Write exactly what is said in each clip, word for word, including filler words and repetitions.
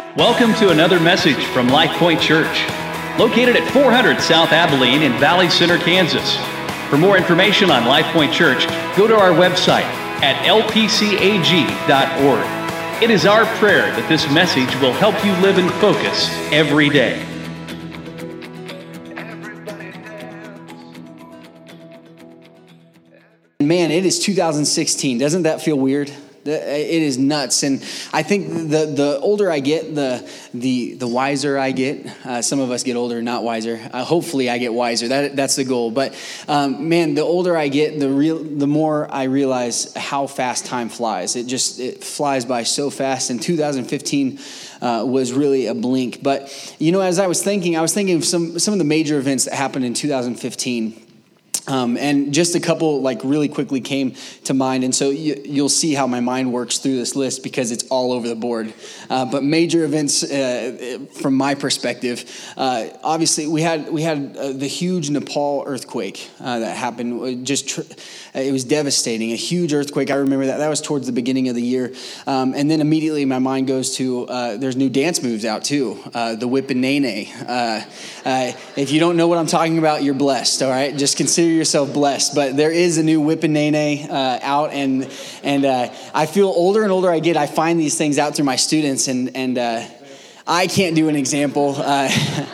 Welcome to another message from Life Point Church, located at four hundred South Abilene in Valley Center, Kansas. For more information on Life Point Church, go to our website at l p c a g dot org. It is our prayer that this message will help you live in focus every day. Man, it is two thousand sixteen. Doesn't that feel weird? It is nuts, and I think the the older I get, the the the wiser I get. Uh, some of us get older, not wiser. Uh, hopefully, I get wiser. That that's the goal. But um, man, the older I get, the real the more I realize how fast time flies. It just it flies by so fast. And two thousand fifteen uh, was really a blink. But you know, as I was thinking, I was thinking of some some of the major events that happened in two thousand fifteen. Um, and just a couple, like, really quickly came to mind. And so you, you'll see how my mind works through this list because it's all over the board. Uh, but major events, uh, from my perspective, uh, obviously we had we had uh, the huge Nepal earthquake uh, that happened. Just tr- it was devastating. A huge earthquake. I remember that. That was towards the beginning of the year. Um, and then immediately my mind goes to uh, there's new dance moves out too. Uh, the Whip and Nae Nae. Uh, uh, if you don't know what I'm talking about, you're blessed. All right, just consider yourself blessed. But there is a new Whip and Nae Nae uh, out, and and uh, I feel older and older I get, I find these things out through my students, and and uh, I can't do an example. Uh,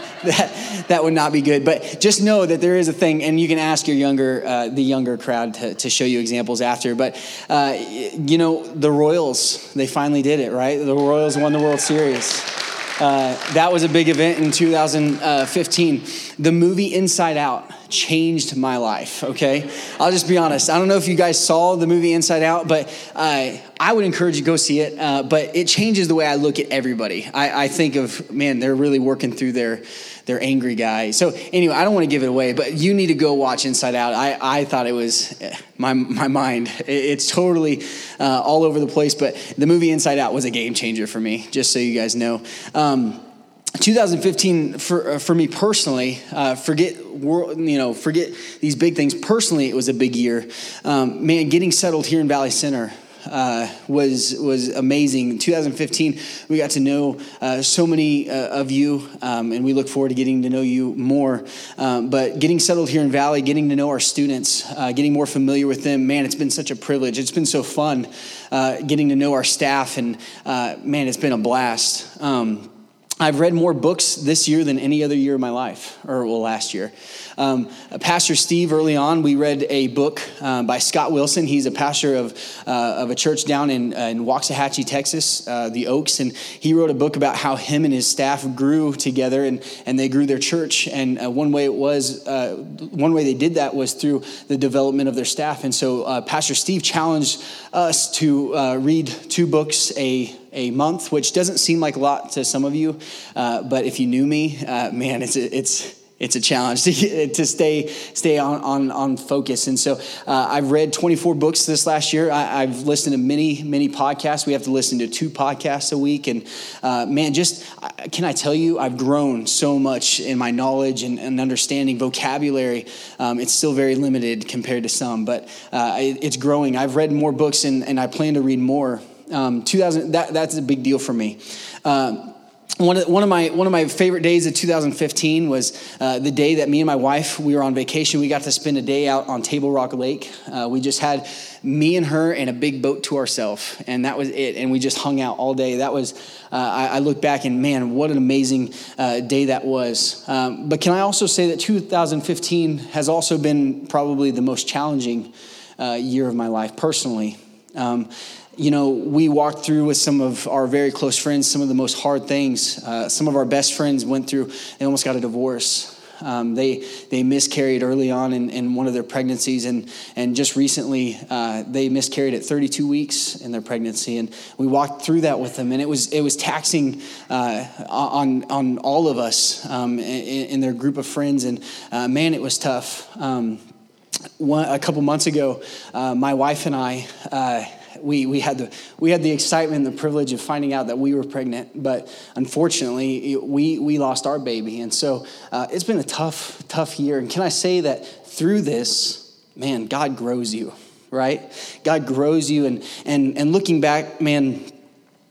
that that would not be good. But just know that there is a thing, and you can ask your younger uh, the younger crowd to, to show you examples after. But uh, you know, the Royals, they finally did it, right? The Royals won the World Series. Uh, that was a big event in two thousand fifteen. The movie Inside Out changed my life, okay? I'll just be honest. I don't know if you guys saw the movie Inside Out, but uh, I would encourage you to go see it. Uh, but it changes the way I look at everybody. I, I think of, man, they're really working through their their angry guy. So anyway, I don't want to give it away, but you need to go watch Inside Out. I, I thought it was my my mind. It's totally uh, all over the place, but the movie Inside Out was a game changer for me, just so you guys know. Um, two thousand fifteen for uh, for me personally, uh, forget world, you know, forget these big things. Personally, it was a big year. Um, man, getting settled here in Valley Center uh, was was amazing. In two thousand fifteen, we got to know uh, so many uh, of you, um, and we look forward to getting to know you more. Um, but getting settled here in Valley, getting to know our students, uh, getting more familiar with them, man, it's been such a privilege. It's been so fun uh, getting to know our staff, and uh, man, it's been a blast. Um, I've read more books this year than any other year of my life, or well, last year. Um, Pastor Steve, early on, we read a book um, by Scott Wilson. He's a pastor of uh, of a church down in, uh, in Waxahachie, Texas, uh, the Oaks, and he wrote a book about how him and his staff grew together, and, and they grew their church. And uh, one way it was, uh, one way they did that was through the development of their staff. And so uh, Pastor Steve challenged us to uh, read two books a a month, which doesn't seem like a lot to some of you, uh, but if you knew me, uh, man, it's a, it's it's a challenge to to stay stay on on, on focus. And so uh, I've read twenty-four books this last year. I, I've listened to many many podcasts. We have to listen to two podcasts a week, and uh, man, just can I tell you, I've grown so much in my knowledge and, and understanding. Vocabulary, um, it's still very limited compared to some, but uh, it, it's growing. I've read more books, and, and I plan to read more. Um, two thousand that that's a big deal for me. Um, one of one of my one of my favorite days of two thousand fifteen was uh, the day that me and my wife, we were on vacation. We got to spend a day out on Table Rock Lake. Uh, we just had me and her and a big boat to ourselves, and that was it. And we just hung out all day. That was uh, I, I look back and man, what an amazing uh, day that was. Um, but can I also say that two thousand fifteen has also been probably the most challenging uh, year of my life personally. Um, You know, we walked through with some of our very close friends some of the most hard things. Uh, some of our best friends went through, they almost got a divorce. Um, they they miscarried early on in, in one of their pregnancies, and and just recently uh, they miscarried at thirty-two weeks in their pregnancy, and we walked through that with them, and it was it was taxing uh, on on all of us um, in, in their group of friends, and uh, man, it was tough. Um, one, a couple months ago, uh, my wife and I. Uh, We we had the we had the excitement and the privilege of finding out that we were pregnant, but unfortunately we we lost our baby, and so uh, it's been a tough tough year. And can I say that through this, man, God grows you, right? God grows you, and and and looking back, man,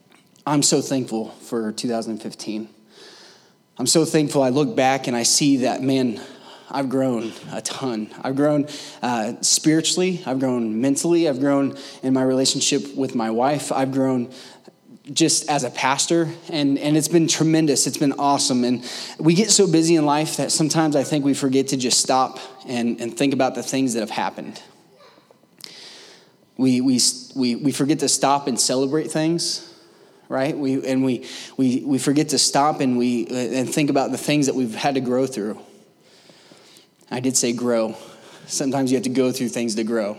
I'm so thankful for two thousand fifteen. I'm so thankful. I look back and I see that, man, I've grown a ton. I've grown uh, spiritually. I've grown mentally. I've grown in my relationship with my wife. I've grown just as a pastor, and, and it's been tremendous. It's been awesome. And we get so busy in life that sometimes I think we forget to just stop and, and think about the things that have happened. We, we, we, we forget to stop and celebrate things. Right? We and we we we forget to stop and we and think about the things that we've had to grow through. I did say grow. Sometimes you have to go through things to grow.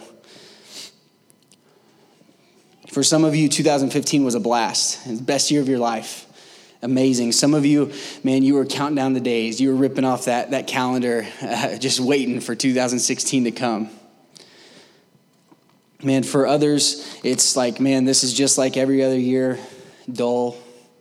For some of you, two thousand fifteen was a blast. It's the best year of your life. Amazing. Some of you, man, you were counting down the days. You were ripping off that that calendar, uh, just waiting for two thousand sixteen to come. Man, for others, it's like, man, this is just like every other year. Dull.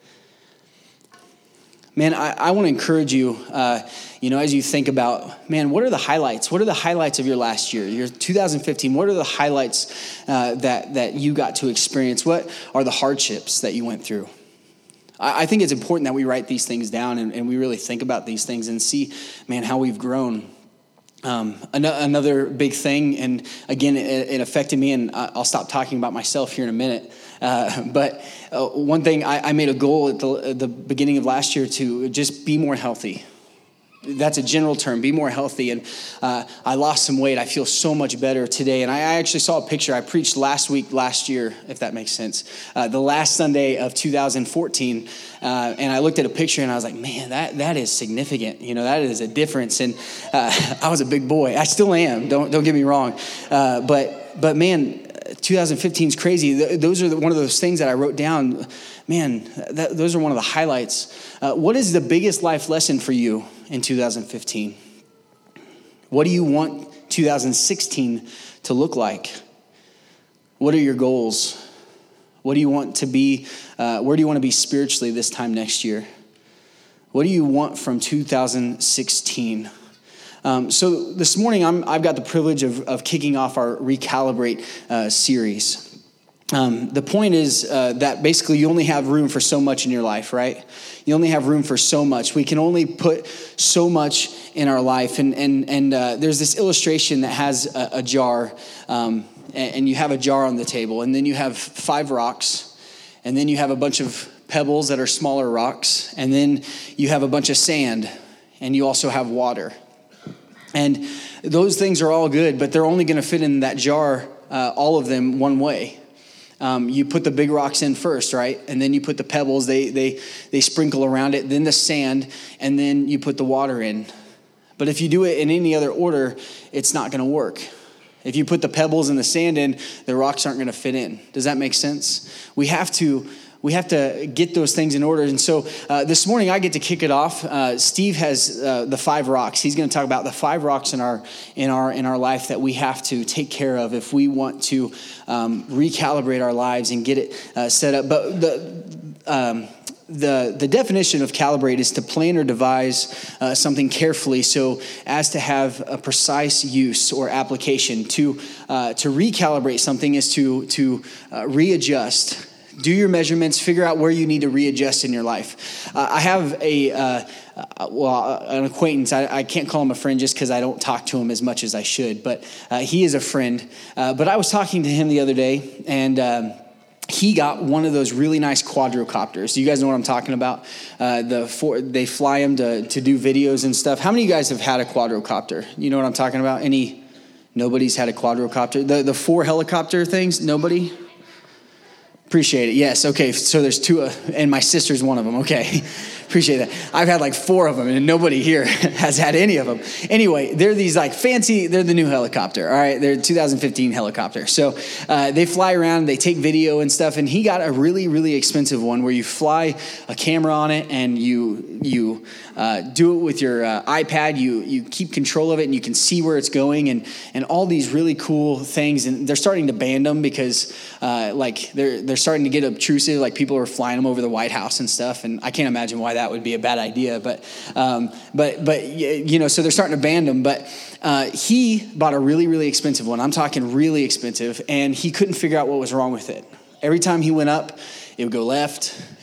Man, I, I want to encourage you, uh, you know, as you think about, man, what are the highlights? What are the highlights of your last year, your two thousand fifteen? What are the highlights uh, that, that you got to experience? What are the hardships that you went through? I, I think it's important that we write these things down and, and we really think about these things and see, man, how we've grown. Um, another big thing, and again, it, it affected me, and I'll stop talking about myself here in a minute. Uh, but uh, one thing, I, I made a goal at the, at the beginning of last year to just be more healthy. That's a general term, be more healthy. And uh, I lost some weight. I feel so much better today. And I, I actually saw a picture. I preached last week, last year, if that makes sense, uh, the last Sunday of two thousand fourteen. Uh, and I looked at a picture and I was like, man, that that is significant. You know, that is a difference. And uh, I was a big boy. I still am. Don't don't get me wrong. Uh, but but man, twenty fifteen is crazy. Those are the, one of those things that I wrote down. Man, that, those are one of the highlights. Uh, what is the biggest life lesson for you in two thousand fifteen? What do you want two thousand sixteen to look like? What are your goals? What do you want to be? Uh, where do you want to be spiritually this time next year? What do you want from two thousand sixteen? Um, so this morning, I'm, I've got the privilege of, of kicking off our Recalibrate uh, series. Um, the point is uh, that basically you only have room for so much in your life, right? You only have room for so much. We can only put so much in our life. And and and uh, there's this illustration that has a, a jar, um, and, and you have a jar on the table, and then you have five rocks, and then you have a bunch of pebbles that are smaller rocks, and then you have a bunch of sand, and you also have water. And those things are all good, but they're only going to fit in that jar, uh, all of them, one way. Um, you put the big rocks in first, right? And then you put the pebbles, they they they sprinkle around it, then the sand, and then you put the water in. But if you do it in any other order, it's not going to work. If you put the pebbles and the sand in, the rocks aren't going to fit in. Does that make sense? We have to we have to get those things in order. And so uh, this morning I get to kick it off. Uh, Steve has uh, the five rocks. He's going to talk about the five rocks in our in our in our life that we have to take care of if we want to um, recalibrate our lives and get it uh, set up. But the um, the the definition of calibrate is to plan or devise uh, something carefully so as to have a precise use or application. To uh, to recalibrate something is to to uh, readjust. Do your measurements, figure out where you need to readjust in your life. Uh, I have a, uh, uh, well, an acquaintance. I, I can't call him a friend just because I don't talk to him as much as I should, but uh, he is a friend. Uh, but I was talking to him the other day, and um, he got one of those really nice quadrocopters. You guys know what I'm talking about? Uh, the four, they fly them to, to do videos and stuff. How many of you guys have had a quadrocopter? You know what I'm talking about? Any? Nobody's had a quadrocopter? The, the four helicopter things? Nobody? Appreciate it. Yes. Okay. So there's two, uh, and my sister's one of them. Okay. Appreciate that. I've had like four of them, and nobody here has had any of them. Anyway, they're these like fancy, they're the new helicopter. All right. They're two thousand fifteen helicopter. So uh, they fly around, they take video and stuff. And he got a really, really expensive one where you fly a camera on it and you, you uh, do it with your uh, iPad. You, you keep control of it and you can see where it's going and, and all these really cool things. And they're starting to ban them because uh, like they're, they're starting to get obtrusive. Like people are flying them over the White House and stuff. And I can't imagine why that would be a bad idea, but, um, but, but, you know, so they're starting to ban them, but, uh, he bought a really, really expensive one. I'm talking really expensive, and he couldn't figure out what was wrong with it. Every time he went up, it would go left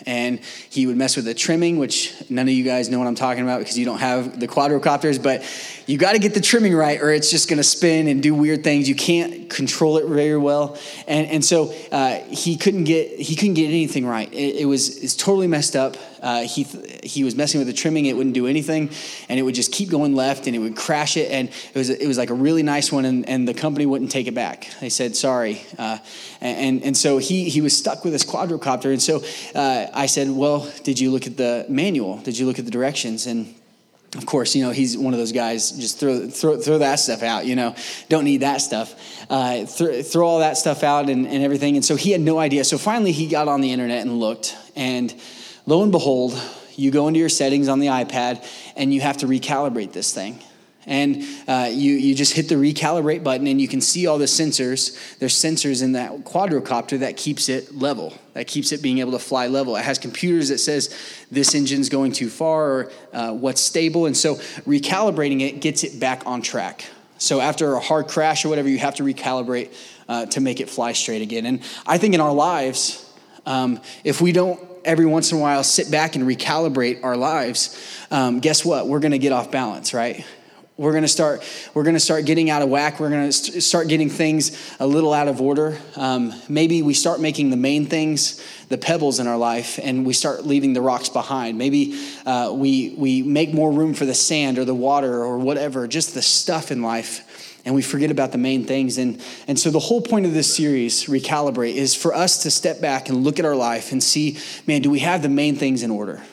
And he would mess with the trimming, which none of you guys know what I'm talking about because you don't have the quadrocopters, but you got to get the trimming right or it's just going to spin and do weird things. You can't control it very well. And and so uh, he couldn't get he couldn't get anything right. It, it was it's totally messed up. Uh, he he was messing with the trimming. It wouldn't do anything, and it would just keep going left, and it would crash it. And it was it was like a really nice one, and, and the company wouldn't take it back. They said sorry, uh, and and so he he was stuck with his quadrocopter. And so uh, I said, well, did you look at the manual? Did you look at the directions? And of course, you know, he's one of those guys, just throw throw, throw that stuff out, you know, don't need that stuff. Uh, th- throw all that stuff out and, and everything. And so he had no idea. So finally he got on the internet and looked, and lo and behold, you go into your settings on the iPad and you have to recalibrate this thing. And uh, you, you just hit the recalibrate button and you can see all the sensors. There's sensors in that quadrocopter that keeps it level, that keeps it being able to fly level. It has computers that says this engine's going too far or uh, what's stable. And so recalibrating it gets it back on track. So after a hard crash or whatever, you have to recalibrate uh, to make it fly straight again. And I think in our lives, um, if we don't every once in a while sit back and recalibrate our lives, um, guess what? We're going to get off balance, right? We're going to start. We're going to start getting out of whack. We're going to st- start getting things a little out of order. Um, maybe we start making the main things the pebbles in our life, and we start leaving the rocks behind. Maybe uh, we we make more room for the sand or the water or whatever, just the stuff in life, and we forget about the main things. And and so the whole point of this series, Recalibrate, is for us to step back and look at our life and see, man, do we have the main things in order?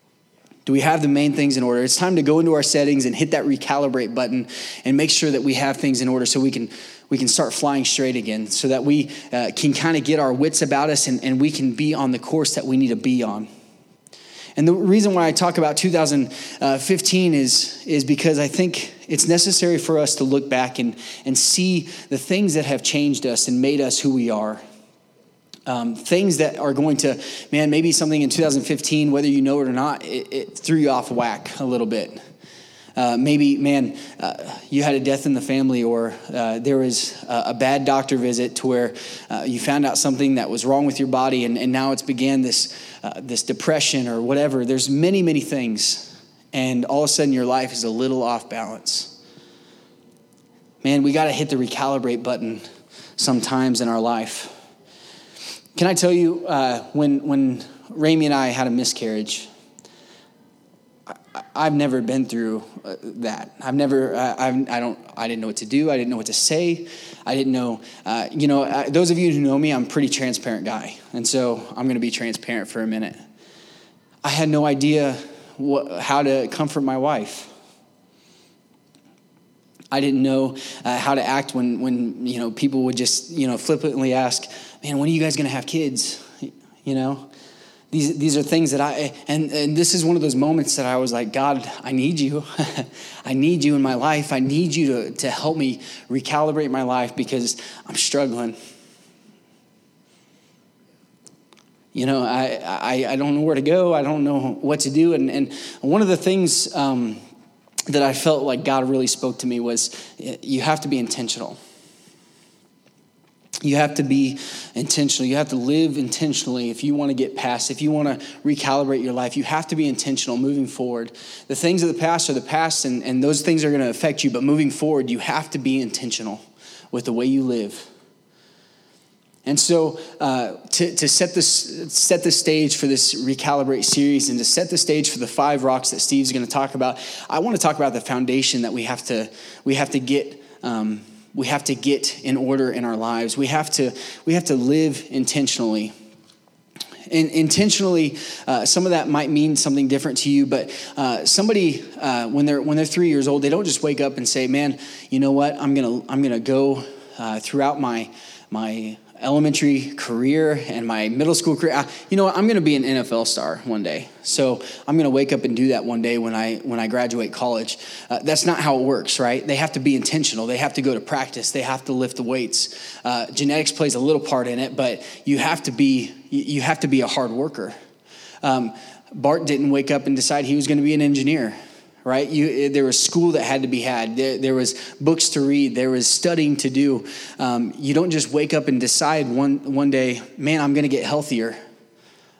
Do we have the main things in order? It's time to go into our settings and hit that recalibrate button and make sure that we have things in order so we can we can start flying straight again, so that we uh, can kind of get our wits about us and, and we can be on the course that we need to be on. And the reason why I talk about two thousand fifteen is, is because I think it's necessary for us to look back and, and see the things that have changed us and made us who we are. Um, things that are going to, man, maybe something in two thousand fifteen, whether you know it or not, it, it threw you off whack a little bit. Uh, maybe, man, uh, you had a death in the family, or uh, there was a, a bad doctor visit to where uh, you found out something that was wrong with your body, and, and now it's began this uh, this depression or whatever. There's many, many things, and all of a sudden your life is a little off balance. Man, we got to hit the recalibrate button sometimes in our life. Can I tell you, uh, when when Ramey and I had a miscarriage, I, I've never been through uh, that. I've never, uh, I've, I don't, I didn't know what to do. I didn't know what to say. I didn't know, uh, you know, uh, those of you who know me, I'm a pretty transparent guy. And so I'm going to be transparent for a minute. I had no idea what, how to comfort my wife. I didn't know uh, how to act when, when, you know, people would just, you know, flippantly ask, man, when are you guys going to have kids? You know, these these are things that I, and, and this is one of those moments that I was like, God, I need you. I need you in my life. I need you to, to help me recalibrate my life because I'm struggling. You know, I, I, I don't know where to go. I don't know what to do. And, and one of the things um, that I felt like God really spoke to me was, you have to be intentional. You have to be intentional. You have to live intentionally if you want to get past, if you want to recalibrate your life. You have to be intentional moving forward. The things of the past are the past, and, and those things are going to affect you. But moving forward, you have to be intentional with the way you live. And so uh, to, to set this set the stage for this Recalibrate series and to set the stage for the five rocks that Steve's going to talk about, I want to talk about the foundation that we have to we have to get um, we have to get in order in our lives. We have to we have to live intentionally. And intentionally, uh, some of that might mean something different to you, but uh, somebody uh, when they're when they're three years old, they don't just wake up and say, "Man, you know what? I'm gonna I'm gonna go uh, throughout my my." elementary career and my middle school career. You know what? I'm going to be an N F L star one day. So I'm going to wake up and do that one day when I when I graduate college. Uh, that's not how it works, right? They have to be intentional. They have to go to practice. They have to lift the weights. Uh, genetics plays a little part in it, but you have to be you have to be a hard worker. Um, Bart didn't wake up and decide he was going to be an engineer. Right? You, there was school that had to be had. There, there was books to read. There was studying to do. Um, you don't just wake up and decide one one day, man, I'm going to get healthier.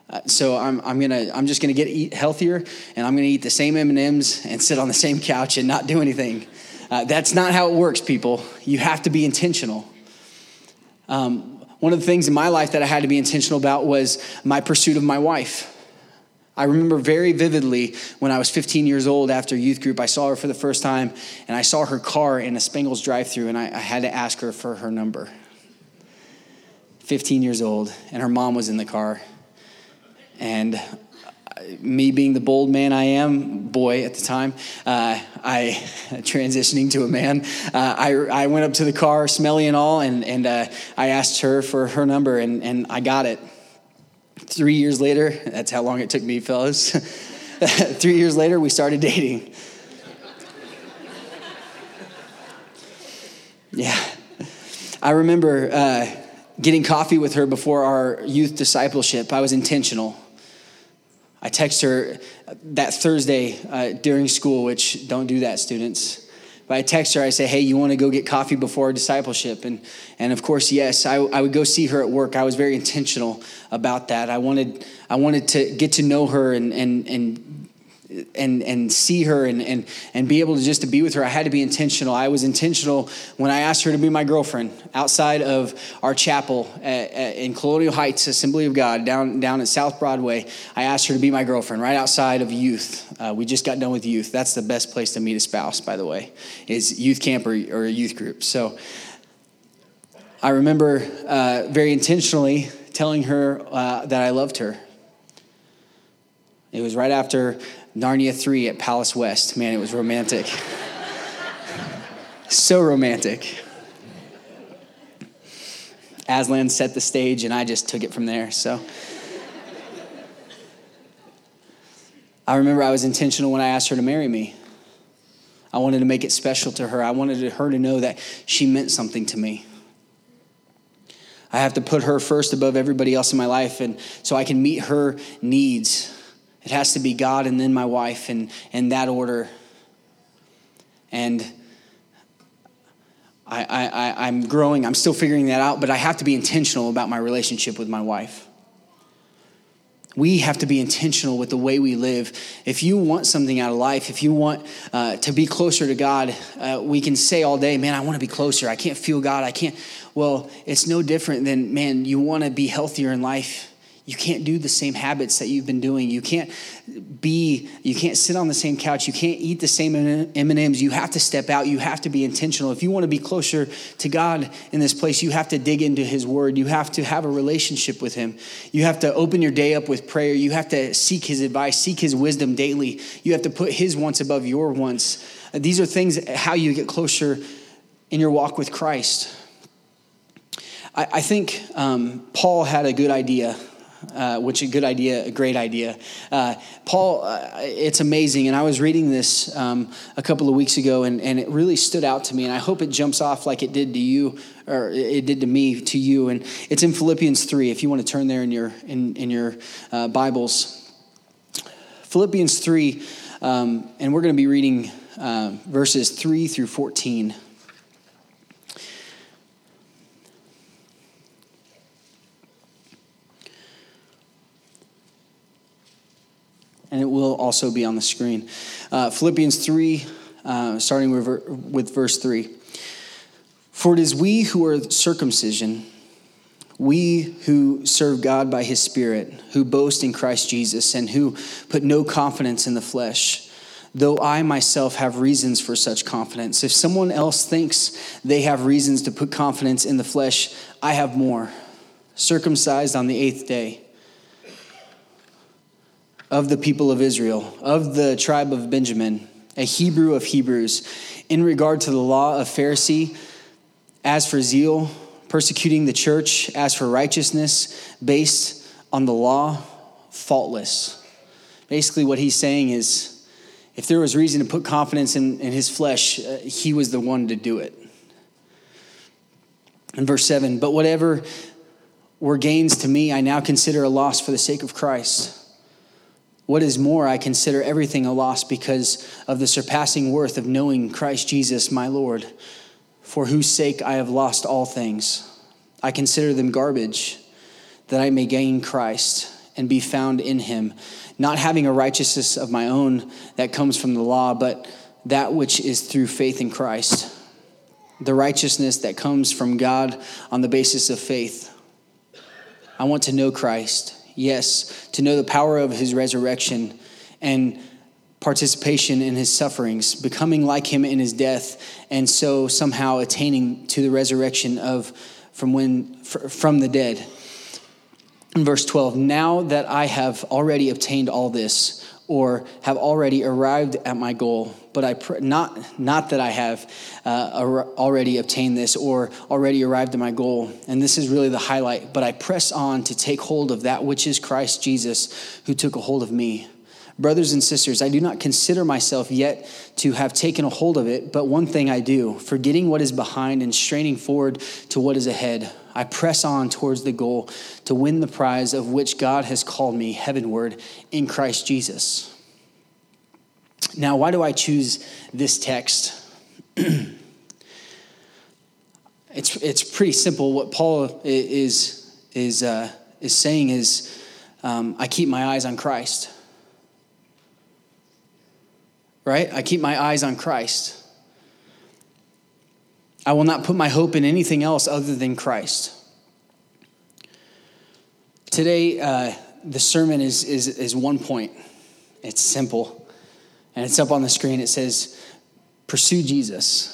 Uh, so I'm I'm gonna I'm just gonna get eat healthier, and I'm gonna eat the same M and M's and sit on the same couch and not do anything. Uh, that's not how it works, people. You have to be intentional. Um, one of the things in my life that I had to be intentional about was my pursuit of my wife. I remember very vividly when I was fifteen years old after youth group, I saw her for the first time, and I saw her car in a Spangles drive-thru, and I, I had to ask her for her number. fifteen years old, and her mom was in the car. And me being the bold man I am, boy at the time, uh, I transitioning to a man. Uh, I I went up to the car, smelly and all, and and uh, I asked her for her number, and and I got it. Three years later, that's how long it took me, fellas. Three years later, we started dating. Yeah, I remember uh, getting coffee with her before our youth discipleship. I was intentional. I text her that Thursday uh, during school, which don't do that, students. But I text her, I say, hey, you want to go get coffee before our discipleship? And and of course, yes, I, I would go see her at work. I was very intentional about that. I wanted I wanted to get to know her and and and and and see her and and and be able to just to be with her. I had to be intentional. I was intentional when I asked her to be my girlfriend outside of our chapel at, at, in Colonial Heights Assembly of God down down at South Broadway. I asked her to be my girlfriend right outside of youth. Uh, we just got done with youth. That's the best place to meet a spouse, by the way, is youth camp or, or a youth group. So I remember uh, very intentionally telling her uh, that I loved her. It was right after Narnia three at Palace West. Man, it was romantic. So romantic. Aslan set the stage, and I just took it from there. So I remember I was intentional when I asked her to marry me. I wanted to make it special to her. I wanted her to know that she meant something to me. I have to put her first above everybody else in my life, and so I can meet her needs. It has to be God and then my wife, and in that order. And I, I, I'm growing. I'm still figuring that out, but I have to be intentional about my relationship with my wife. We have to be intentional with the way we live. If you want something out of life, if you want uh, to be closer to God, uh, we can say all day, man, I want to be closer. I can't feel God. I can't. Well, it's no different than, man, you want to be healthier in life. You can't do the same habits that you've been doing. You can't be, you can't sit on the same couch. You can't eat the same M and M's. You have to step out. You have to be intentional. If you want to be closer to God in this place, you have to dig into his word. You have to have a relationship with him. You have to open your day up with prayer. You have to seek his advice, seek his wisdom daily. You have to put his wants above your wants. These are things, how you get closer in your walk with Christ. I, I think um, Paul had a good idea. Uh, which a good idea, a great idea. Uh, Paul, uh, it's amazing. And I was reading this um, a couple of weeks ago, and, and it really stood out to me. And I hope it jumps off like it did to you, or it did to me, to you. And it's in Philippians three, if you want to turn there in your in, in your uh, Bibles. Philippians three, um, and we're going to be reading uh, verses three through fourteen. And it will also be on the screen. Uh, Philippians three, uh, starting with, with verse three. For it is we who are circumcision, we who serve God by his Spirit, who boast in Christ Jesus, and who put no confidence in the flesh, though I myself have reasons for such confidence. If someone else thinks they have reasons to put confidence in the flesh, I have more. Circumcised on the eighth day, of the people of Israel, of the tribe of Benjamin, a Hebrew of Hebrews, in regard to the law of Pharisee, as for zeal, persecuting the church, as for righteousness, based on the law, faultless. Basically what he's saying is, if there was reason to put confidence in, in his flesh, uh, he was the one to do it. In verse seven, but whatever were gains to me, I now consider a loss for the sake of Christ. What is more, I consider everything a loss because of the surpassing worth of knowing Christ Jesus, my Lord, for whose sake I have lost all things. I consider them garbage, that I may gain Christ and be found in him, not having a righteousness of my own that comes from the law, but that which is through faith in Christ, the righteousness that comes from God on the basis of faith. I want to know Christ, yes, to know the power of his resurrection and participation in his sufferings, becoming like him in his death, and so somehow attaining to the resurrection of from when from the dead. In verse twelve, now that I have already obtained all this, or have already arrived at my goal, but I pr- not not that I have uh, ar- already obtained this or already arrived at my goal, and this is really the highlight, but I press on to take hold of that which is Christ Jesus, who took a hold of me. Brothers and sisters, I do not consider myself yet to have taken a hold of it, but one thing I do, forgetting what is behind and straining forward to what is ahead, I press on towards the goal to win the prize of which God has called me heavenward in Christ Jesus. Now, why do I choose this text? it's it's pretty simple. What Paul is is uh, is saying is, um, I keep my eyes on Christ. Right? I keep my eyes on Christ. I will not put my hope in anything else other than Christ. Today, uh, the sermon is, is, is one point. It's simple. And it's up on the screen. It says, pursue Jesus.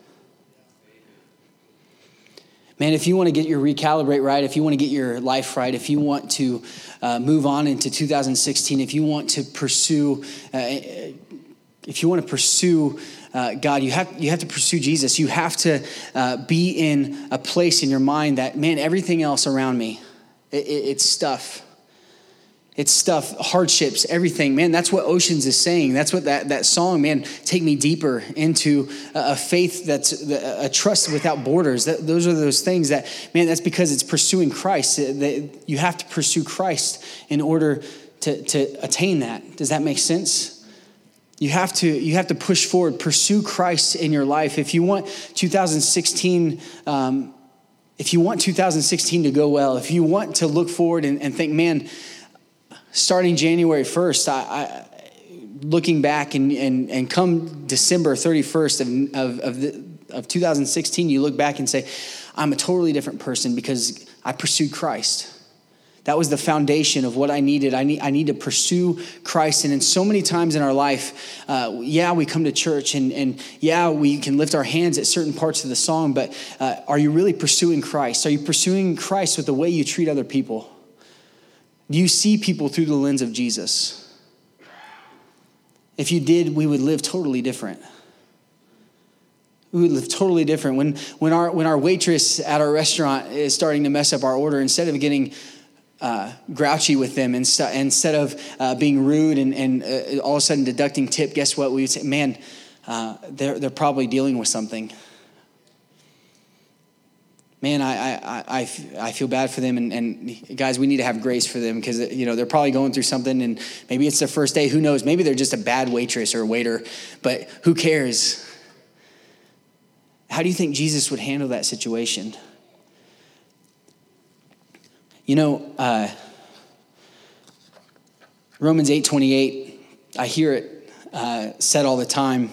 Man, if you want to get your recalibrate right, if you want to get your life right, if you want to uh, move on into two thousand sixteen, if you want to pursue... Uh, If you want to pursue uh, God, you have you have to pursue Jesus. You have to uh, be in a place in your mind that, man, everything else around me, it, it, it's stuff. It's stuff, hardships, everything. Man, that's what Oceans is saying. That's what that, that song, man, take me deeper into a, a faith that's a, a trust without borders. That, those are those things that, man, that's because it's pursuing Christ. That you have to pursue Christ in order to, to attain that. Does that make sense? You have to you have to push forward, pursue Christ in your life. If you want two thousand sixteen, um, if you want two thousand sixteen to go well, if you want to look forward and, and think, man, starting January first, I, I, looking back and, and and come December thirty-first of of of, the, of two thousand sixteen, you look back and say, I'm a totally different person because I pursued Christ. That was the foundation of what I needed. I need I need to pursue Christ. And in so many times in our life, uh, yeah, we come to church and, and yeah, we can lift our hands at certain parts of the song, but uh, are you really pursuing Christ? Are you pursuing Christ with the way you treat other people? Do you see people through the lens of Jesus? If you did, we would live totally different. We would live totally different. When, when, our, when our waitress at our restaurant is starting to mess up our order, instead of getting Uh, grouchy with them, and st- instead of uh, being rude and, and uh, all of a sudden deducting tip, guess what? We would say, man, uh, they're they're probably dealing with something. Man, I I I, I feel bad for them, and, and guys, we need to have grace for them because you know they're probably going through something, and maybe it's their first day. Who knows? Maybe they're just a bad waitress or waiter, but who cares? How do you think Jesus would handle that situation? You know, uh, Romans eight twenty-eight, I hear it uh, said all the time.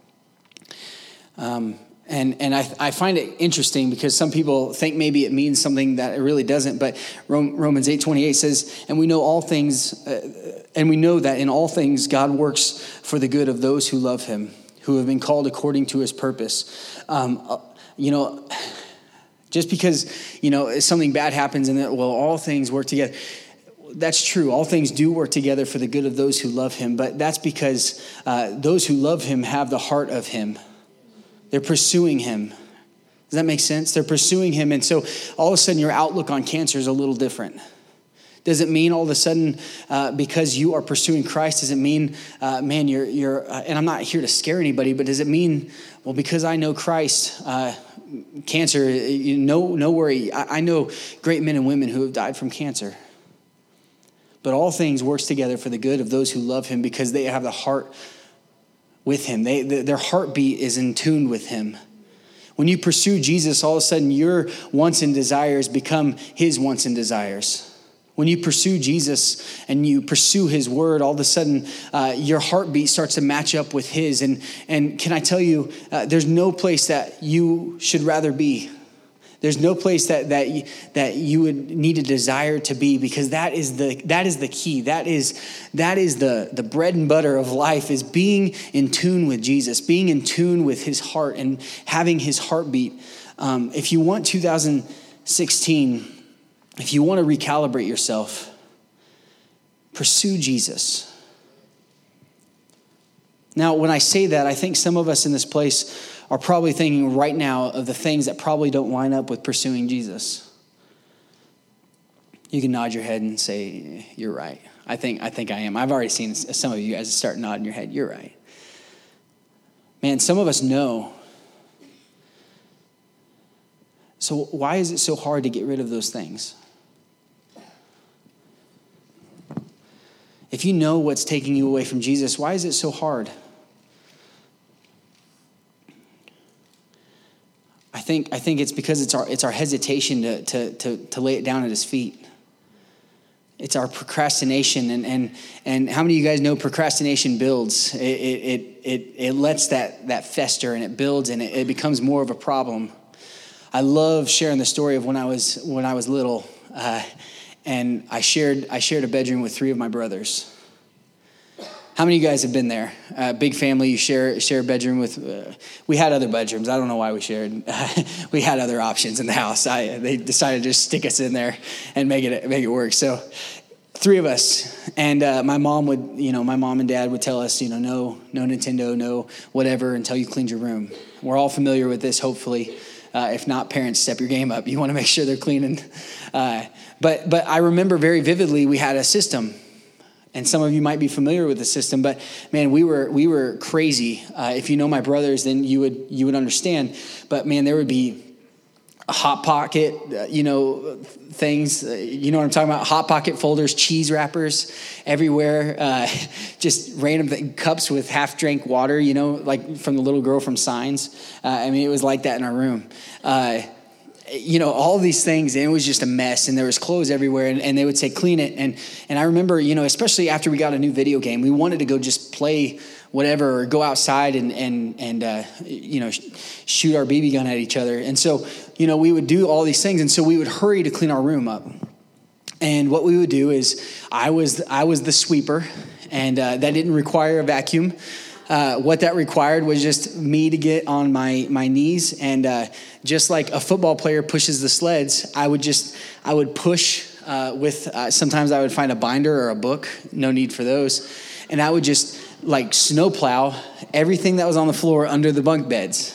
Um, and and I, I find it interesting because some people think maybe it means something that it really doesn't. But Romans eight twenty-eight says, and we know all things, uh, and we know that in all things God works for the good of those who love him, who have been called according to his purpose. Um, uh, you know... Just because, you know, something bad happens and that, well, all things work together. That's true. All things do work together for the good of those who love him. But that's because uh, those who love him have the heart of him. They're pursuing him. Does that make sense? They're pursuing him. And so all of a sudden your outlook on cancer is a little different. Does it mean all of a sudden uh, because you are pursuing Christ, does it mean, uh, man, you're, you're uh, and I'm not here to scare anybody, but does it mean, well, because I know Christ, uh, cancer, you know, no worry. I, I know great men and women who have died from cancer. But all things works together for the good of those who love him because they have the heart with him. They, the, their heartbeat is in tune with him. When you pursue Jesus, all of a sudden your wants and desires become his wants and desires. When you pursue Jesus and you pursue his word, all of a sudden uh, your heartbeat starts to match up with his. And, and can I tell you, uh, there's no place that you should rather be. There's no place that that you, that you would need a desire to be, because that is the that is the key. That is that is the, the bread and butter of life, is being in tune with Jesus, being in tune with his heart and having his heartbeat. Um, if you want two thousand sixteen, if you want to recalibrate yourself, pursue Jesus. Now, when I say that, I think some of us in this place are probably thinking right now of the things that probably don't line up with pursuing Jesus. You can nod your head and say, you're right. I think I think I am. I've already seen some of you guys start nodding your head. You're right. Man, some of us know. So why is it so hard to get rid of those things? If you know what's taking you away from Jesus, why is it so hard? I think I think it's because it's our it's our hesitation to to to, to lay it down at his feet. It's our procrastination, and and and how many of you guys know procrastination builds? It it it it lets that that fester, and it builds, and it, it becomes more of a problem. I love sharing the story of when I was when I was little, uh, and I shared I shared a bedroom with three of my brothers. How many of you guys have been there? Uh, big family, you share share a bedroom with. Uh, we had other bedrooms. I don't know why we shared. We had other options in the house. I, they decided to just stick us in there and make it make it work. So, three of us, and uh, my mom would, you know, my mom and dad would tell us, you know, no, no Nintendo, no whatever until you cleaned your room. We're all familiar with this, hopefully. Uh, if not, parents, step your game up. You want to make sure they're cleaning. Uh, but but I remember very vividly we had a system. And some of you might be familiar with the system, but man, we were we were crazy. Uh, if you know my brothers, then you would you would understand. But man, there would be a Hot Pocket, uh, you know, things. Uh, you know what I'm talking about? Hot Pocket folders, cheese wrappers everywhere. Uh, just random th- cups with half-drank water. You know, like from the little girl from Signs. Uh, I mean, it was like that in our room. Uh, you know, all these things, and it was just a mess, and there was clothes everywhere, and, and they would say, clean it. And and I remember, you know, especially after we got a new video game, we wanted to go just play whatever, or go outside and, and, and uh, you know, sh- shoot our B B gun at each other. And so, you know, we would do all these things, and so we would hurry to clean our room up. And what we would do is, I was, I was the sweeper, and uh, that didn't require a vacuum. Uh, what that required was just me to get on my, my knees, and uh, just like a football player pushes the sleds, I would just, I would push uh, with, uh, sometimes I would find a binder or a book, no need for those, and I would just like snowplow everything that was on the floor under the bunk beds.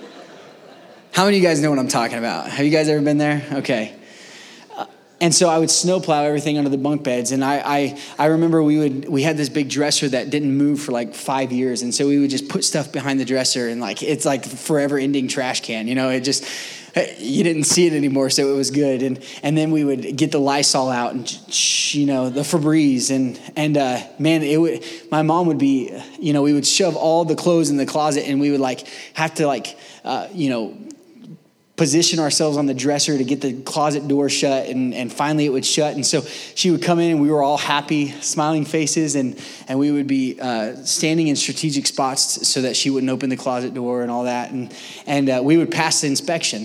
How many of you guys know what I'm talking about? Have you guys ever been there? Okay. And so I would snowplow everything under the bunk beds. And I, I I remember we would we had this big dresser that didn't move for like five years. And so we would just put stuff behind the dresser, and like it's like forever ending trash can. You know, it just, you didn't see it anymore, so it was good. And and then we would get the Lysol out, and you know, the Febreze, and and uh, man, it would. My mom would be, you know, we would shove all the clothes in the closet, and we would like have to like, uh, you know. position ourselves on the dresser to get the closet door shut, and, and finally it would shut. And so she would come in, and we were all happy, smiling faces, and, and we would be uh, standing in strategic spots so that she wouldn't open the closet door and all that. And, and uh, we would pass the inspection.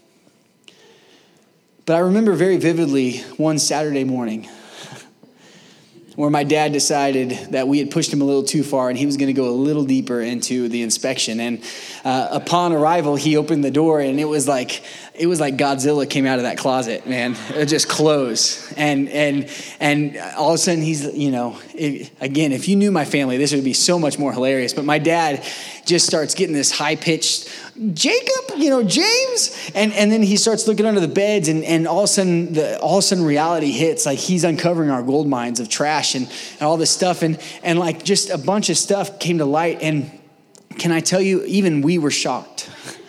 But I remember very vividly one Saturday morning where my dad decided that we had pushed him a little too far, and he was going to go a little deeper into the inspection. And uh, upon arrival, he opened the door, and it was like it was like Godzilla came out of that closet, man. It just closed, and and and all of a sudden he's, you know, it, again, if you knew my family, this would be so much more hilarious. But my dad just starts getting this high pitched, Jacob, you know, James, and and then he starts looking under the beds, and, and all of a sudden, the, all of a sudden reality hits. Like, he's uncovering our gold mines of trash and, and all this stuff, and and like just a bunch of stuff came to light. And can I tell you, even we were shocked.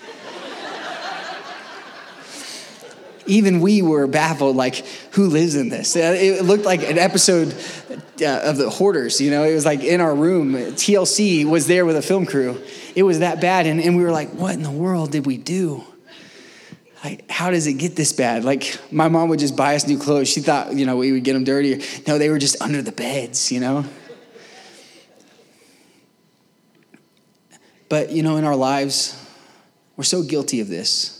Even we were baffled, like, who lives in this? It looked like an episode uh, of The Hoarders, you know? It was like in our room. T L C was there with a film crew. It was that bad, and, and we were like, what in the world did we do? like, how does it get this bad? Like, my mom would just buy us new clothes. She thought, you know, we would get them dirtier. No, they were just under the beds, you know? But, you know, in our lives, we're so guilty of this.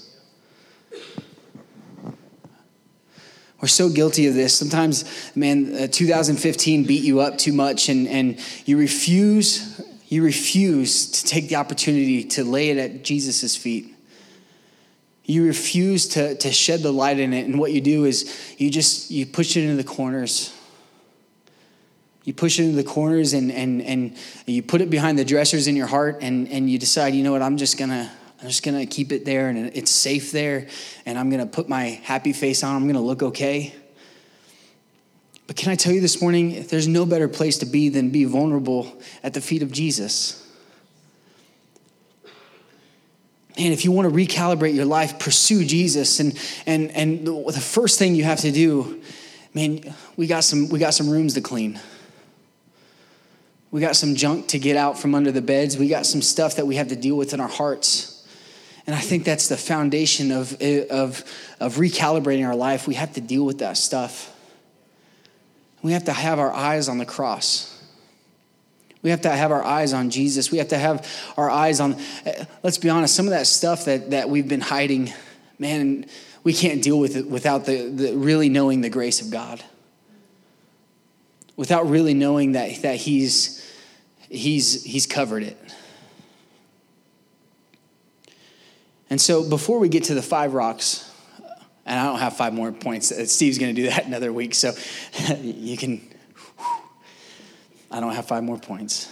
We're so guilty of this. Sometimes, man, uh, two thousand fifteen beat you up too much, and, and you refuse, you refuse to take the opportunity to lay it at Jesus' feet. You refuse to, to shed the light in it, and what you do is you just, you push it into the corners. You push it into the corners, and and and you put it behind the dressers in your heart, and, and you decide, you know what, I'm just gonna I'm just gonna keep it there, and it's safe there, and I'm gonna put my happy face on. I'm gonna look okay. But can I tell you this morning, there's no better place to be than be vulnerable at the feet of Jesus. And if you want to recalibrate your life, pursue Jesus, and and and the first thing you have to do, man, we got some we got some rooms to clean. We got some junk to get out from under the beds. We got some stuff that we have to deal with in our hearts. And I think that's the foundation of, of, of recalibrating our life. We have to deal with that stuff. We have to have our eyes on the cross. We have to have our eyes on Jesus. We have to have our eyes on, let's be honest, some of that stuff that, that we've been hiding, man, we can't deal with it without the, the really knowing the grace of God. Without really knowing that, that he's, he's, he's covered it. And so before we get to the five rocks, and I don't have five more points. Steve's going to do that another week, so you can, I don't have five more points.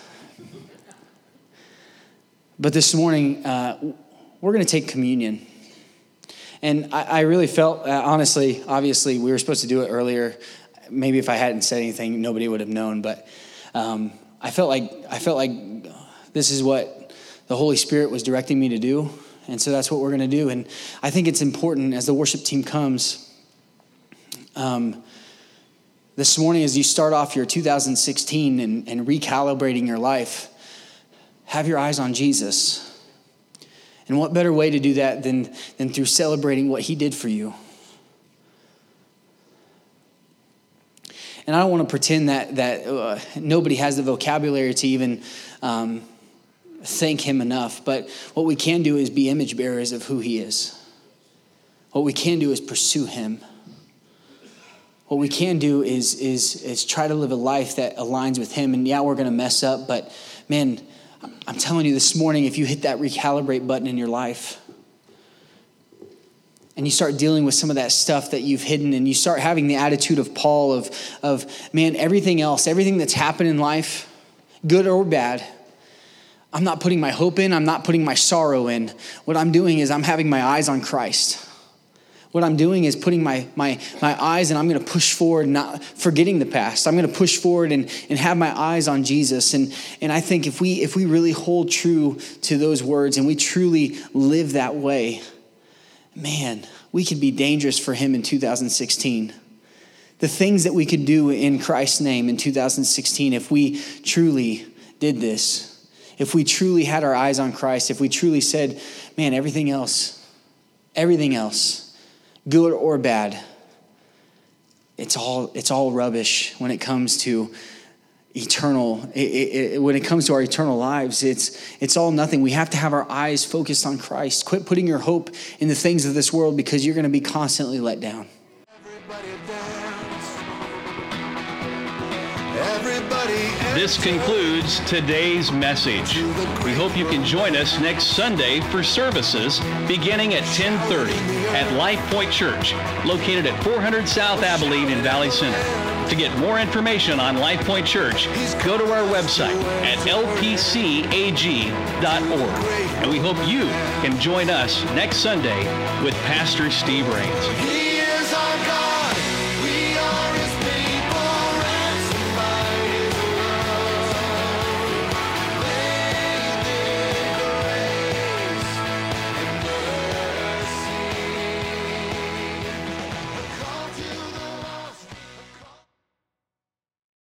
But this morning, uh, we're going to take communion. And I, I really felt, uh, honestly, obviously, we were supposed to do it earlier. Maybe if I hadn't said anything, nobody would have known. But um, I felt like I felt like this is what the Holy Spirit was directing me to do. And so that's what we're going to do. And I think it's important as the worship team comes, um, this morning as you start off your two thousand sixteen and, and recalibrating your life, have your eyes on Jesus. And what better way to do that than, than through celebrating what he did for you? And I don't want to pretend that, that uh, nobody has the vocabulary to even um, thank him enough. But what we can do is be image bearers of who he is. What we can do is pursue him. What we can do is, is, is try to live a life that aligns with him. And yeah, we're going to mess up. But man, I'm telling you this morning, if you hit that recalibrate button in your life, and you start dealing with some of that stuff that you've hidden, and you start having the attitude of Paul of, of man, everything else, everything that's happened in life, good or bad, I'm not putting my hope in, I'm not putting my sorrow in. What I'm doing is I'm having my eyes on Christ. What I'm doing is putting my my my eyes, and I'm going to push forward, not forgetting the past. I'm going to push forward and, and have my eyes on Jesus. And, and I think if we if we really hold true to those words and we truly live that way, man, we could be dangerous for him in two thousand sixteen. The things that we could do in Christ's name in two thousand sixteen, if we truly did this, if we truly had our eyes on Christ, if we truly said, man, everything else, everything else, good or bad, it's all it's all rubbish when it comes to eternal. It, it, it, when it comes to our eternal lives, it's it's all nothing. We have to have our eyes focused on Christ. Quit putting your hope in the things of this world, because you're going to be constantly let down. This concludes today's message. We hope you can join us next Sunday for services beginning at ten thirty at Life Point Church, located at four hundred South Abilene in Valley Center. To get more information on Life Point Church, go to our website at L P C A G dot org. And we hope you can join us next Sunday with Pastor Steve Rains.